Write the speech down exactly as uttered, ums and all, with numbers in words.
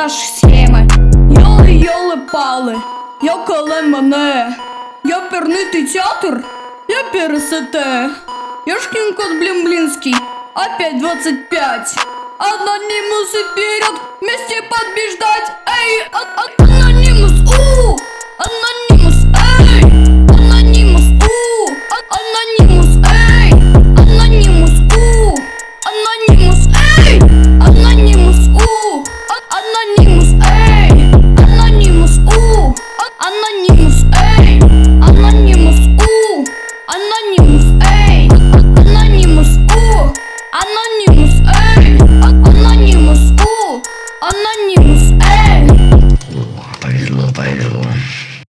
ваші схеми. Йоли-йоли-пали, я коли мене. Я пернитий театр, я пересете. Я шкин-кот блин-блинский, опять двадцать пять. Анонимусы вперед, вместе побеждать. Эй, а, а.